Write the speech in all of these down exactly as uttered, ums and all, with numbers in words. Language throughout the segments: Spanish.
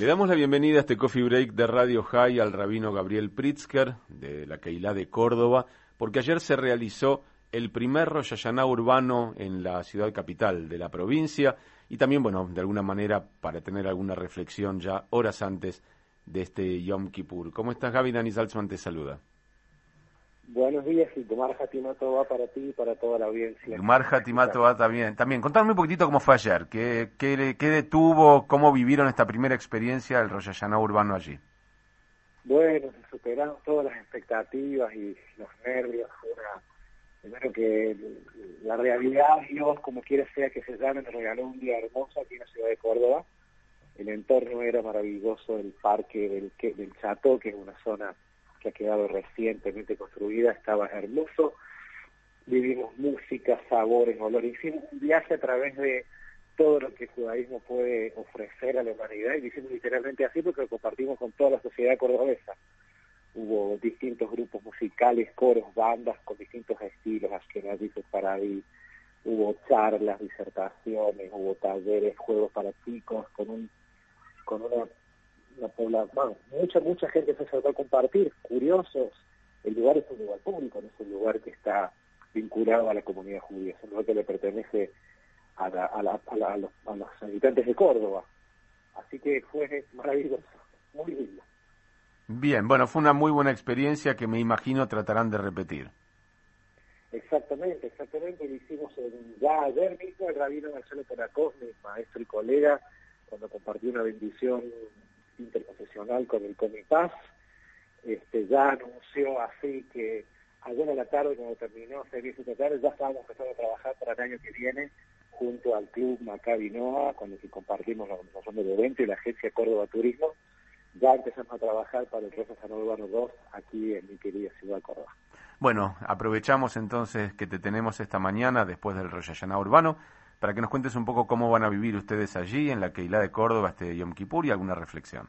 Le damos la bienvenida a este Coffee Break de Radio High al rabino Gabriel Pritzker, de la Kehilá de Córdoba, porque ayer se realizó el primer Rosh Hashaná urbano en la ciudad capital de la provincia, y también, bueno, de alguna manera, para tener alguna reflexión ya horas antes de este Yom Kippur. ¿Cómo estás, Gaby? Dani Salzman te saluda. Buenos días, y Gumar Hatimato va para ti y para toda la audiencia. Gumar Hatimato va también. También, contame un poquitito cómo fue ayer, qué, qué, qué detuvo, cómo vivieron esta primera experiencia del Rosh Hashaná urbano allí. Bueno, se superaron todas las expectativas y los nervios. Fue una, primero que la realidad, Dios, como quiera sea que se llame, nos regaló un día hermoso aquí en la ciudad de Córdoba. El entorno era maravilloso, el parque del, del Chateau, que es una zona que ha quedado recientemente construida, estaba hermoso. Vivimos música, sabores, olores. Hicimos un viaje a través de todo lo que el judaísmo puede ofrecer a la humanidad, y lo hicimos literalmente así porque lo compartimos con toda la sociedad cordobesa. Hubo distintos grupos musicales, coros, bandas con distintos estilos, ashkenazí, sefaradí. Hubo charlas, disertaciones, hubo talleres, juegos para chicos, con un con una La población, bueno, mucha, mucha gente se acercó a compartir, curiosos. El lugar es un lugar público, no es un lugar que está vinculado a la comunidad judía, es un lugar que le pertenece a, la, a, la, a, la, a, los, a los habitantes de Córdoba. Así que fue maravilloso, muy lindo. Bien, bueno, fue una muy buena experiencia que me imagino tratarán de repetir. Exactamente, exactamente, lo hicimos en, ya ayer mismo. El rabino Marcelo Poracos, mi maestro y colega, cuando compartió una bendición interprofesional con el Comipaz, este, ya anunció así que ayer a la tarde, cuando terminó servicio de tarde, ya estábamos empezando a trabajar para el año que viene junto al Club Maccabi Noa, con el que compartimos la organización del evento, y la agencia Córdoba Turismo. Ya empezamos a trabajar para el Rosh Hashaná Urbano dos aquí en mi querida ciudad de Córdoba. Bueno, aprovechamos entonces que te tenemos esta mañana después del Rosh Hashaná Urbano para que nos cuentes un poco cómo van a vivir ustedes allí en la Kehilá de Córdoba este Yom Kippur y alguna reflexión.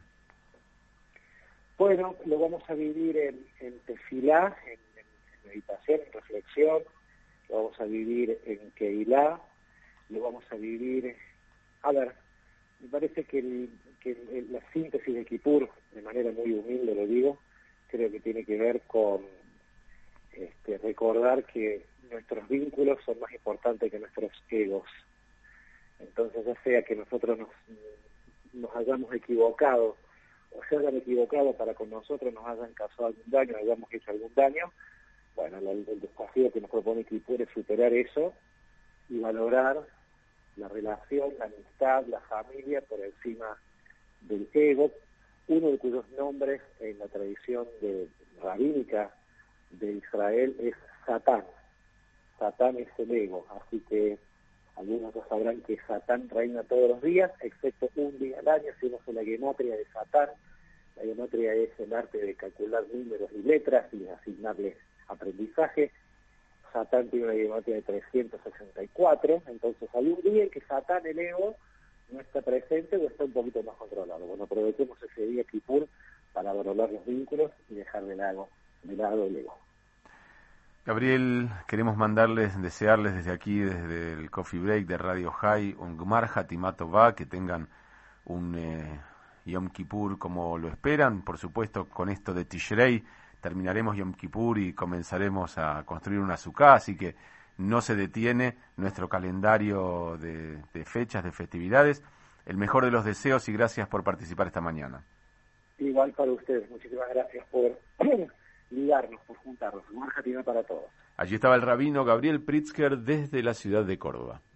Bueno, lo vamos a vivir en, en tefilá, en, en, en meditación, en reflexión. Lo vamos a vivir en Kehilá, lo vamos a vivir... A ver, me parece que, el, que el, la síntesis de Kippur, de manera muy humilde lo digo, creo que tiene que ver con este, recordar que nuestros vínculos son más importantes que nuestros egos. Entonces, ya sea que nosotros nos, nos hayamos equivocado o se hayan equivocado para con nosotros, nos hayan causado algún daño, hayamos hecho algún daño, bueno, el, el desafío que nos propone Kippur es superar eso y valorar la relación, la amistad, la familia por encima del ego, uno de cuyos nombres en la tradición de, rabínica de Israel es Satán. Satán es el ego, así que algunos ya sabrán que Satán reina todos los días, excepto un día al año. Si uno hace la gematria de Satán, la gematria es el arte de calcular números y letras y asignarles aprendizaje. Satán tiene una gematria de trescientos sesenta y cuatro, entonces hay un día en que Satán, el ego, no está presente o está un poquito más controlado. Bueno, aprovechemos ese día Kippur para valorar los vínculos y dejar de lado, de lado el ego. Gabriel, queremos mandarles, desearles desde aquí, desde el Coffee Break de Radio High, un Gmar Hatimato Va, que tengan un eh, Yom Kippur como lo esperan. Por supuesto, con esto de Tishrei terminaremos Yom Kippur y comenzaremos a construir una sukkah, así que no se detiene nuestro calendario de, de fechas, de festividades. El mejor de los deseos y gracias por participar esta mañana. Igual para ustedes, muchísimas gracias por ligarnos, por juntarnos. Gmar Hatimato para todos. Allí estaba el rabino Gabriel Pritzker desde la ciudad de Córdoba.